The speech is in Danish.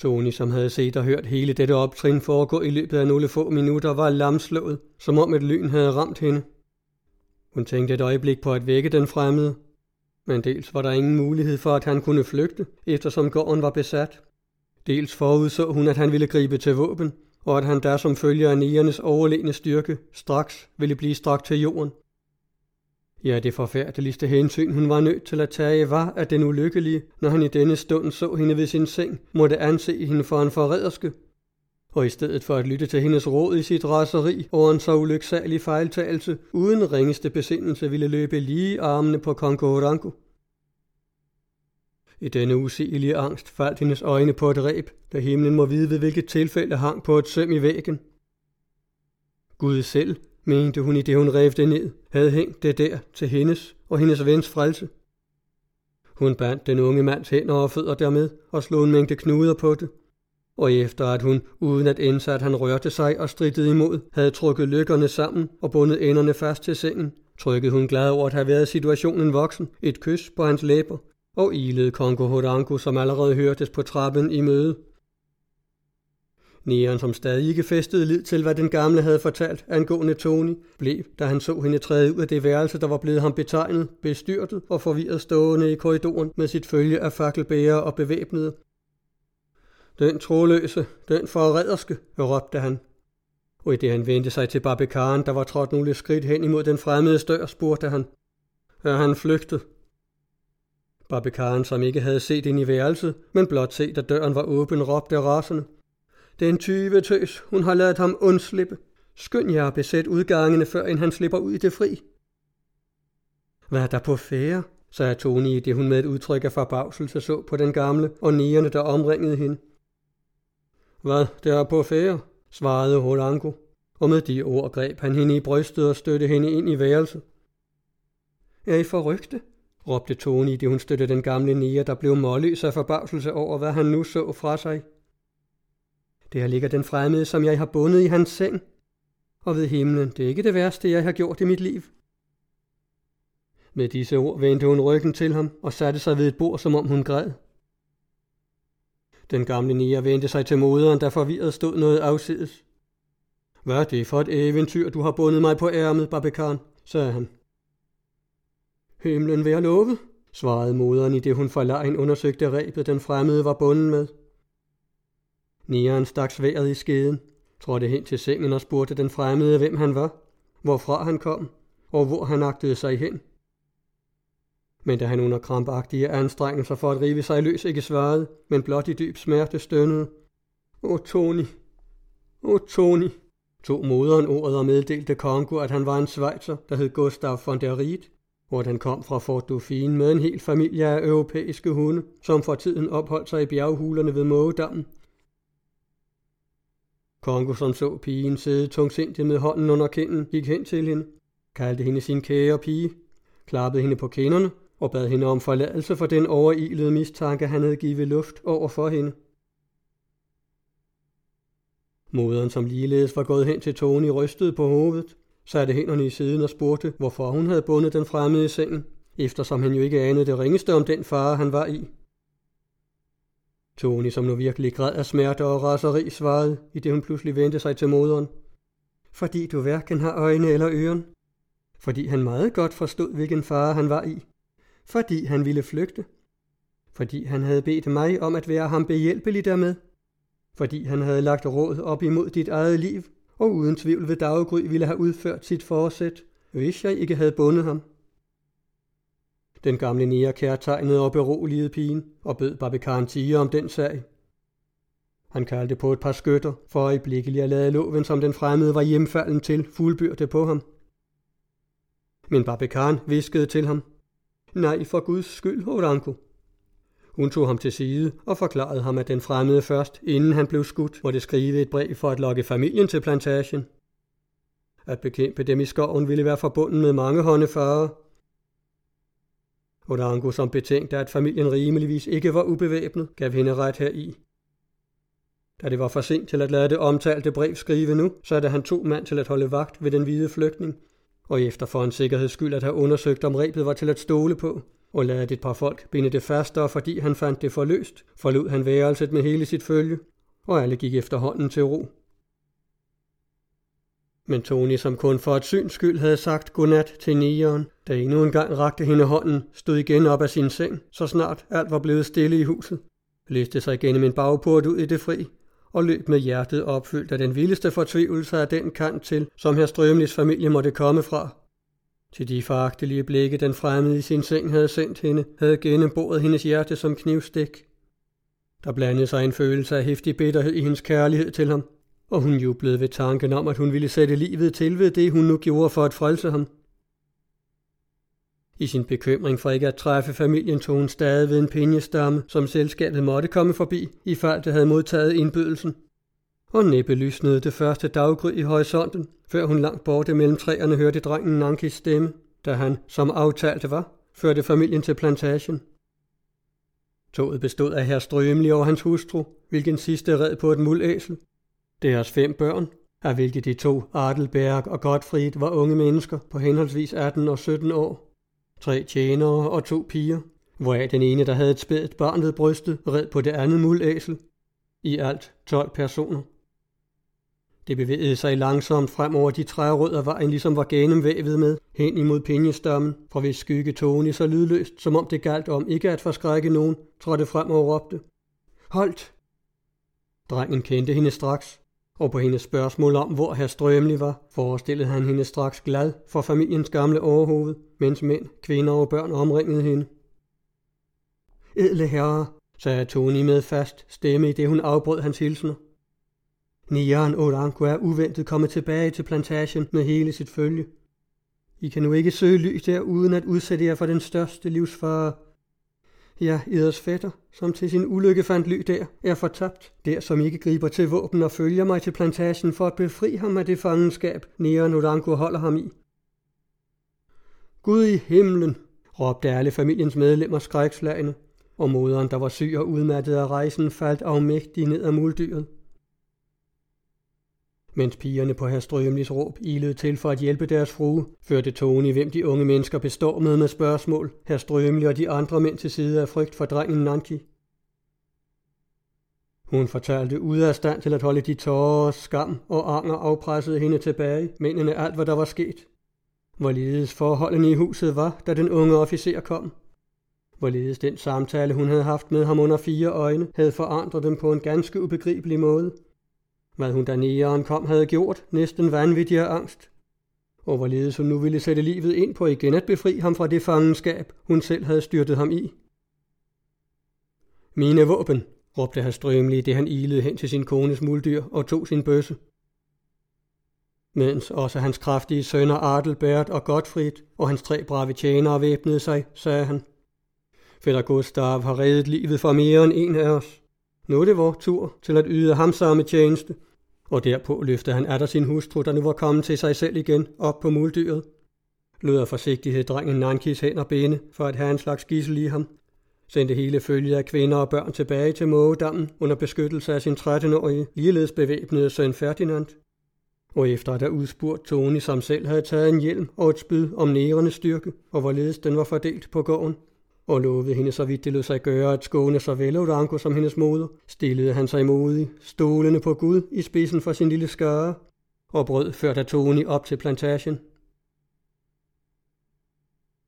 Tony, som havde set og hørt hele dette optrin foregå i løbet af nogle få minutter, var lamslået, som om et lyn havde ramt hende. Hun tænkte et øjeblik på at vække den fremmede, men dels var der ingen mulighed for, at han kunne flygte, eftersom gården var besat. Dels forudså hun, at han ville gribe til våben, og at han der som følge af nigernes overlegne styrke straks ville blive strakt til jorden. Ja, det forfærdeligste hensyn, hun var nødt til at tage, var, at den ulykkelige, når han i denne stund så hende ved sin seng, måtte anse hende for en forræderske. Og i stedet for at lytte til hendes råd i sit raseri over en så ulyksalig fejltagelse, uden ringeste besindelse ville løbe lige armene på kong Orango. I denne usigelige angst faldt hendes øjne på et reb, da himlen må vide ved hvilket tilfælde hang på et søm i væggen. Gud selv, mente hun i det hun rev det ned, havde hængt det der til hendes og hendes vens frelse. Hun bandt den unge mands hænder og fødder dermed og slog en mængde knuder på det. Og efter at hun, uden at indse at han rørte sig og strittede imod, havde trukket lykkerne sammen og bundet enderne fast til sengen, trykkede hun glad over at have været situationen voksen, et kys på hans læber, og ilede kong Orango, som allerede hørtes på trappen i møde. Nigeren, som stadig ikke fæstede lid til, hvad den gamle havde fortalt angående Tony, blev, da han så hende træde ud af det værelse, der var blevet ham betegnet, bestyrtet og forvirret stående i korridoren med sit følge af fakkelbærere og bevæbnede. Den troløse, den forræderske, råbte han. Og i det han vendte sig til Barbekaren, der var trådt nogle skridt hen imod den fremmede dør, spurgte han. Er han flygtet? Barbekaren, som ikke havde set ind i værelset, men blot set, at døren var åben, råbte rasende. Den tyvetøs, hun har ladet ham undslippe. Skynd jer at besætte udgangene, før end han slipper ud i det fri. Hvad er der på færre? Sagde Tony, i det hun med et udtryk af forbavselse så på den gamle og nigerne, der omringede hende. Hvad der er på færre? Svarede Orango, og med de ord greb han hende i brystet og støtte hende ind i værelset. Er I forrygte? Råbte Tony, i det hun støtte den gamle niger, der blev målløs af forbavselse over, hvad han nu så fra sig. Der ligger den fremmede, som jeg har bundet i hans seng. Og ved himlen, det er ikke det værste, jeg har gjort i mit liv. Med disse ord vendte hun ryggen til ham og satte sig ved et bord, som om hun græd. Den gamle niger vendte sig til moderen, der forvirret stod noget afsides. Hvad er det for et eventyr, du har bundet mig på ærmet, Barbekaren, sagde han. Himlen være lovet, svarede moderen, i det hun forlegen undersøgte rebet, den fremmede var bunden med. Nigeren stak sværdet i skeden, trådte hen til sengen og spurgte den fremmede, hvem han var, hvorfra han kom, og hvor han agtede sig hen. Men da han under krampagtige anstrengelser for at rive sig løs ikke svarede, men blot i dyb smerte stønnede. Åh, Tony, tog moderen ordet og meddelte Congo, at han var en schweizer, der hed Gustav von der Ried, og at han kom fra Fort Dauphin med en hel familie af europæiske hunde, som for tiden opholdt sig i bjerghulerne ved Mågedammen. Congo, som så pigen sidde tungsindigt med hånden under kinden, gik hen til hende, kaldte hende sin kære pige, klappede hende på kinderne og bad hende om forladelse for den overilede mistanke, han havde givet luft over for hende. Moderen, som ligeledes var gået hen til Tony, rystede på hovedet, satte hænderne i siden og spurgte, hvorfor hun havde bundet den fremmede i sengen, eftersom han jo ikke anede det ringeste om den fare, han var i. Tony, som nu virkelig græd af smerte og raseri, svarede, i det hun pludselig vendte sig til moderen. Fordi du hverken har øjne eller øren. Fordi han meget godt forstod, hvilken fare han var i. Fordi han ville flygte. Fordi han havde bedt mig om at være ham behjælpelig dermed. Fordi han havde lagt råd op imod dit eget liv, og uden tvivl ved daggry ville have udført sit forsæt, hvis jeg ikke havde bundet ham. Den gamle niger kærtegnede og beroligede pigen og bød Barbekaren tie om den sag. Han kaldte på et par skytter for øjeblikkeligt at lade loven, som den fremmede var hjemfalden til, fuldbyrde på ham. Men Barbekaren viskede til ham. Nej, for Guds skyld, Orango. Hun tog ham til side og forklarede ham, at den fremmede først, inden han blev skudt, måtte skrive et brev for at lokke familien til plantagen. At bekæmpe dem i skoven ville være forbundet med mange håndefarer. Orango, som betænkte, at familien rimeligvis ikke var ubevæbnet, gav hende ret heri. Da det var for sent til at lade det omtalte brev skrive nu, satte han 2 mand til at holde vagt ved den hvide flygtning, og efter for en sikkerheds skyld at have undersøgt, om rebet var til at stole på, og ladet et par folk binde det fast, og fordi han fandt det for løst, forlod han værelset med hele sit følge, og alle gik efterhånden til ro. Men Tony, som kun for et syns skyld havde sagt godnat til nigeren, der endnu en gang rakte hende hånden, stod igen op af sin seng, så snart alt var blevet stille i huset, læste sig gennem en bagport ud i det fri, og løb med hjertet opfyldt af den vildeste fortvivlelse af den kant til, som herr Strømlis familie måtte komme fra. Til de foragtelige blikke, den fremmede i sin seng havde sendt hende, havde gennemboret hendes hjerte som knivstik. Der blandede sig en følelse af heftig bitterhed i hendes kærlighed til ham, og hun jublede ved tanken om, at hun ville sætte livet til ved det, hun nu gjorde for at frelse ham. I sin bekymring for ikke at træffe familien tog hun stadig ved en pinjestamme, som selskabet måtte komme forbi, i fald det havde modtaget indbydelsen. Og næppe lysnede det første daggry i horisonten, før hun langt borte mellem træerne hørte drengen Nankis stemme, da han, som aftalt var, førte familien til plantagen. Toget bestod af herr Strømli og hans hustru, hvilken sidste red på et mulæsel. Deres 5 børn, af hvilke de 2, Adelberg og Gottfried, var unge mennesker på henholdsvis 18 og 17 år. 3 tjenere og 2 piger, hvoraf den ene, der havde et spædt barn ved brystet, red på det andet mulæsel. I alt 12 personer. Det bevægede sig langsomt frem over de trærødder af vejen, ligesom var gennemvævet med, hen imod pinjestammen, fra hvis skygge Tony så lydløst, som om det galt om ikke at forskrække nogen, trådte frem og råbte: "Holdt!" Drengen kendte hende straks, og på hendes spørgsmål om, hvor herr Strømli var, forestillede han hende straks glad for familiens gamle overhoved, mens mænd, kvinder og børn omringede hende. "Edle herre", sagde Tony med fast stemme, i det hun afbrød hans hilsener. "Nigeren Orango er uventet kommet tilbage til plantagen med hele sit følge. I kan nu ikke søge ly der, uden at udsætte jer for den største livsfare. Ja, eders fætter, som til sin ulykke fandt ly der, er fortabt. Der, som ikke griber til våben og følger mig til plantagen for at befri ham af det fangenskab, nigeren Orango holder ham i." "Gud i himlen!" råbte alle familiens medlemmer skrækslagne, og moderen, der var syg og udmattet af rejsen, faldt afmægtig ned af muldyret. Mens pigerne på herr Strømlis råb ilede til for at hjælpe deres frue, førte Tony, hvem de unge mennesker bestormede med spørgsmål, herr Strømli og de andre mænd til side af frygt for drengen Nanki. Hun fortalte ude af stand til at holde de tårer, skam og anger afpressede hende tilbage, mindende alt, hvad der var sket. Hvorledes forholdene i huset var, da den unge officer kom. Hvorledes den samtale, hun havde haft med ham under 4 øjne, havde forandret dem på en ganske ubegribelig måde. Hvad hun, da nigeren kom, havde gjort, næsten vanvittig af angst. Og hvorledes hun nu ville sætte livet ind på igen at befri ham fra det fangenskab, hun selv havde styrtet ham i. "Mine våben!" råbte herr Strømli, det han ilede hen til sin kones muldyr og tog sin bøsse. Mens også hans kraftige sønner Adelbert og Gottfried og hans 3 brave tjenere væbnede sig, sagde han: "Fætter Gustav har reddet livet for mere end en af os. Nu er det vor tur til at yde ham samme tjeneste." Og derpå løftede han atter sin hustru, der nu var kommet til sig selv igen, op på muldyret. Lod af forsigtighed drengen Nankis hænder binde for at have en slags gidsel i ham. Sendte hele følget af kvinder og børn tilbage til Mågedammen under beskyttelse af sin 13-årige, ligeledes bevæbnede søn Ferdinand. Og efter at have udspurgt Tony, som selv havde taget en hjelm og et spyd om negernes styrke, og hvorledes den var fordelt på gården, og lovede hende, så vidt det lod sig gøre, at skåne såvel Orango som hendes moder, stillede han sig modig, stolende på Gud i spidsen for sin lille skare, og brød førte Tony op til plantagen.